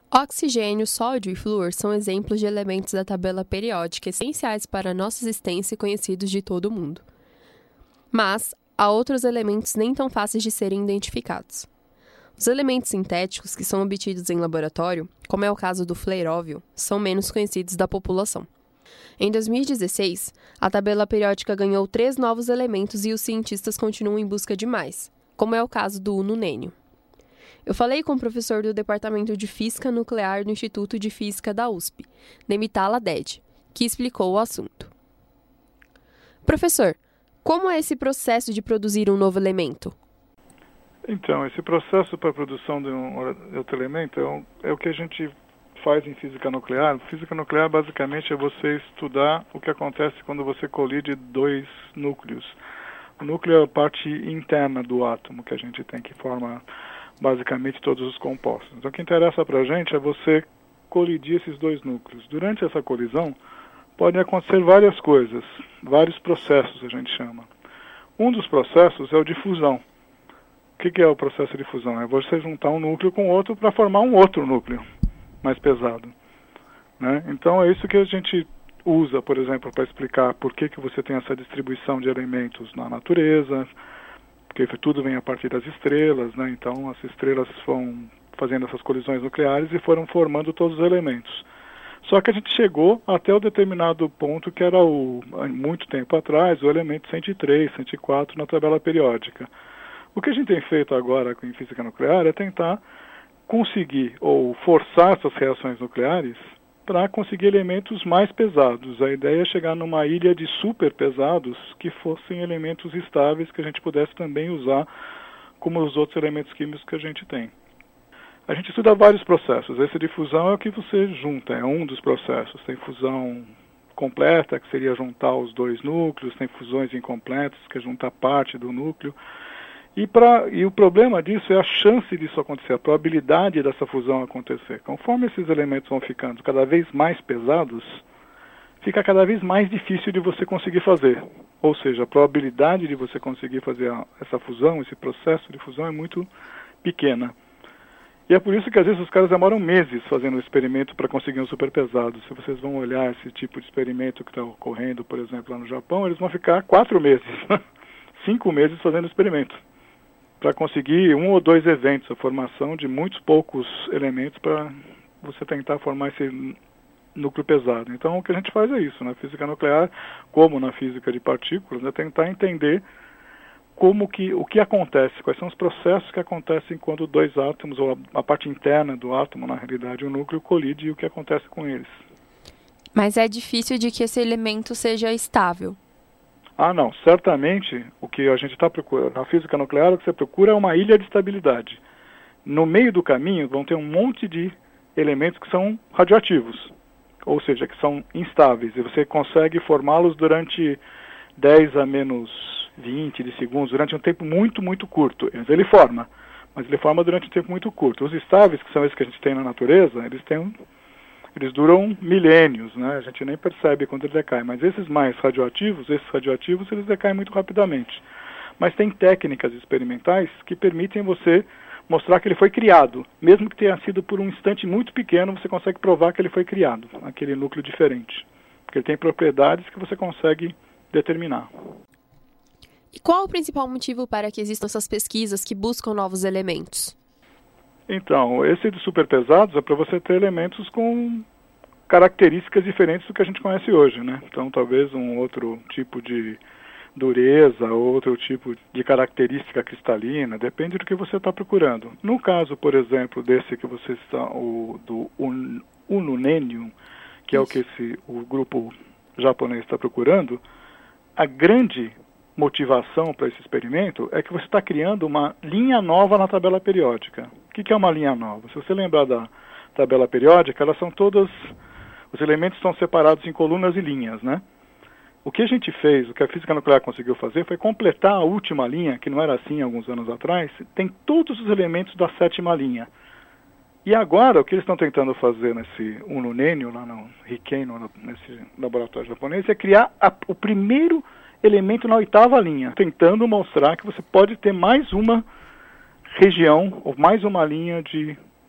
Oxigênio, sódio e flúor são exemplos de elementos da tabela periódica essenciais para a nossa existência e conhecidos de todo o mundo. Mas há outros elementos nem tão fáceis de serem identificados. Os elementos sintéticos que são obtidos em laboratório, como é o caso do fleróvio, são menos conhecidos da população. Em 2016, a tabela periódica ganhou 3 novos elementos e os cientistas continuam em busca de mais, como é o caso do ununênio. Eu falei com o professor do Departamento de Física Nuclear do Instituto de Física da USP, Demitala Ded, que explicou o assunto. Professor, como é esse processo de produzir um novo elemento? Então, esse processo para a produção de outro elemento é o que a gente faz em física nuclear. Física nuclear, basicamente, é você estudar o que acontece quando você colide 2 núcleos. O núcleo é a parte interna do átomo que a gente tem, que forma basicamente todos os compostos. Então, o que interessa para a gente é você colidir esses 2 núcleos. Durante essa colisão, podem acontecer várias coisas, vários processos a gente chama. Um dos processos é o de fusão. O que é o processo de fusão? É você juntar um núcleo com outro para formar um outro núcleo mais pesado, né? Então é isso que a gente usa, por exemplo, para explicar por que você tem essa distribuição de elementos na natureza, porque tudo vem a partir das estrelas, né? Então as estrelas vão fazendo essas colisões nucleares e foram formando todos os elementos. Só que a gente chegou até o determinado ponto que era, muito tempo atrás, o elemento 103, 104 na tabela periódica. O que a gente tem feito agora em física nuclear é tentar conseguir ou forçar essas reações nucleares para conseguir elementos mais pesados. A ideia é chegar numa ilha de super pesados que fossem elementos estáveis que a gente pudesse também usar como os outros elementos químicos que a gente tem. A gente estuda vários processos. Esse de fusão é o que você junta, é um dos processos. Tem fusão completa, que seria juntar os 2 núcleos, tem fusões incompletas, que é juntar parte do núcleo. E o problema disso é a chance disso acontecer, a probabilidade dessa fusão acontecer. Conforme esses elementos vão ficando cada vez mais pesados, fica cada vez mais difícil de você conseguir fazer. Ou seja, a probabilidade de você conseguir fazer essa fusão, esse processo de fusão é muito pequena. E é por isso que às vezes os caras demoram meses fazendo o experimento para conseguir um super pesado. Se vocês vão olhar esse tipo de experimento que está ocorrendo, por exemplo, lá no Japão, eles vão ficar 4 meses, 5 meses fazendo o experimento, para conseguir 1 ou 2 eventos, a formação de muitos poucos elementos para você tentar formar esse núcleo pesado. Então, o que a gente faz é isso, na física nuclear, como na física de partículas, é tentar entender o que acontece, quais são os processos que acontecem quando 2 átomos, ou a parte interna do átomo, na realidade, o núcleo colide e o que acontece com eles. Mas é difícil de que esse elemento seja estável. Não, certamente o que a gente está procurando, na física nuclear, o que você procura é uma ilha de estabilidade. No meio do caminho vão ter um monte de elementos que são radioativos, ou seja, que são instáveis, e você consegue formá-los durante 10 a menos 20 de segundos, durante um tempo muito, muito curto. Ele forma, mas ele forma durante um tempo muito curto. Os estáveis, que são esses que a gente tem na natureza, eles duram milênios, né? A gente nem percebe quando ele decai, mas esses radioativos, eles decaem muito rapidamente. Mas tem técnicas experimentais que permitem você mostrar que ele foi criado. Mesmo que tenha sido por um instante muito pequeno, você consegue provar que ele foi criado, aquele núcleo diferente. Porque ele tem propriedades que você consegue determinar. E qual o principal motivo para que existam essas pesquisas que buscam novos elementos? Então, esse de superpesados é para você ter elementos com características diferentes do que a gente conhece hoje, né? Então, talvez um outro tipo de dureza, outro tipo de característica cristalina, depende do que você está procurando. No caso, por exemplo, desse que você está, do ununênio, que é o que o grupo japonês está procurando, a grande motivação para esse experimento é que você está criando uma linha nova na tabela periódica. O que é uma linha nova? Se você lembrar da tabela periódica, elas são todas, os elementos estão separados em colunas e linhas, né? O que a gente fez, o que a física nuclear conseguiu fazer foi completar a última linha, que não era assim alguns anos atrás, tem todos os elementos da 7ª linha. E agora, o que eles estão tentando fazer nesse ununênio, lá no Riken, nesse laboratório japonês, é criar o primeiro elemento na 8ª linha, tentando mostrar que você pode ter mais uma região, ou mais uma linha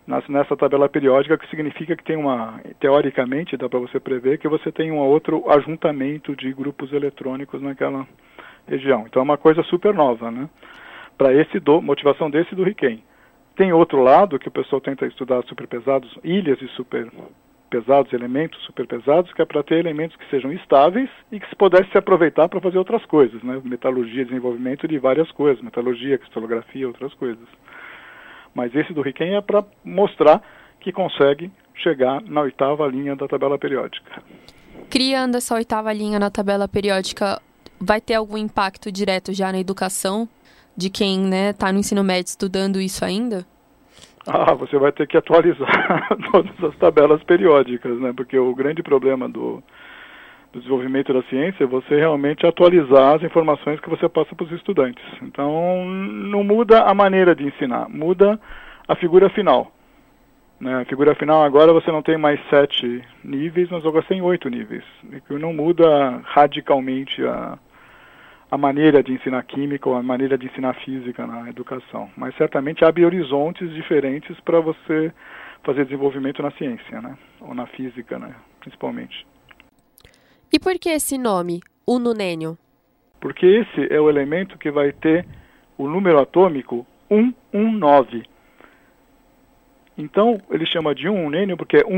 nessa tabela periódica, que significa que tem teoricamente, dá para você prever que você tem um outro ajuntamento de grupos eletrônicos naquela região. Então é uma coisa super nova, né? Para motivação desse do RIKEN. Tem outro lado que o pessoal tenta estudar superpesados, ilhas de superpesados, elementos superpesados, que é para ter elementos que sejam estáveis e que se pudesse se aproveitar para fazer outras coisas, né? Metalurgia, desenvolvimento de várias coisas, metalurgia, cristalografia, outras coisas. Mas esse do RIKEN é para mostrar que consegue chegar na 8ª linha da tabela periódica. Criando essa 8ª linha na tabela periódica, vai ter algum impacto direto já na educação de quem está no ensino médio estudando isso ainda? Você vai ter que atualizar todas as tabelas periódicas, né? Porque o grande problema do desenvolvimento da ciência é você realmente atualizar as informações que você passa para os estudantes. Então, não muda a maneira de ensinar, muda a figura final. Né? A figura final agora você não tem mais 7 níveis, mas agora você tem 8 níveis. E que não muda radicalmente a maneira de ensinar química ou a maneira de ensinar física na educação. Mas certamente abre horizontes diferentes para você fazer desenvolvimento na ciência, né? Ou na física, né? Principalmente. E por que esse nome, ununênio? Porque esse é o elemento que vai ter o número atômico 119. Então, ele chama de unênio porque é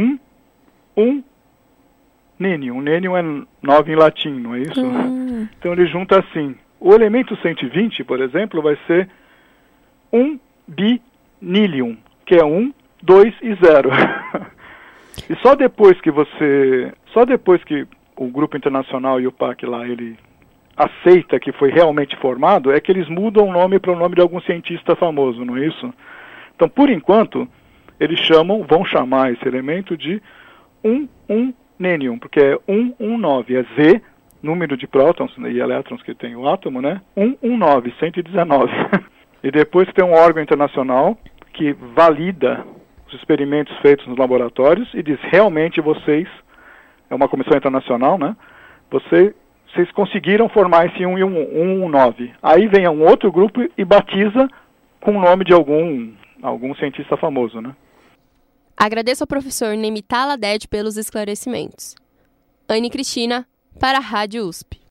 nênio. Nênio é 9 em latim, não é isso? Então ele junta assim. O elemento 120, por exemplo, vai ser 1 binilium, que é 1, 2 e 0. E só depois que o grupo internacional e o PAC lá, ele aceita que foi realmente formado, é que eles mudam o nome para o nome de algum cientista famoso, não é isso? Então, por enquanto, eles vão chamar esse elemento de nênium, porque é 119, é Z, número de prótons e elétrons que tem o átomo, né? 119, 119. E depois tem um órgão internacional que valida os experimentos feitos nos laboratórios e diz, realmente vocês, é uma comissão internacional, né? Vocês conseguiram formar esse 119. Aí vem um outro grupo e batiza com o nome de algum cientista famoso, né? Agradeço ao professor Nemitala Ded pelos esclarecimentos. Anne Cristina, para a Rádio USP.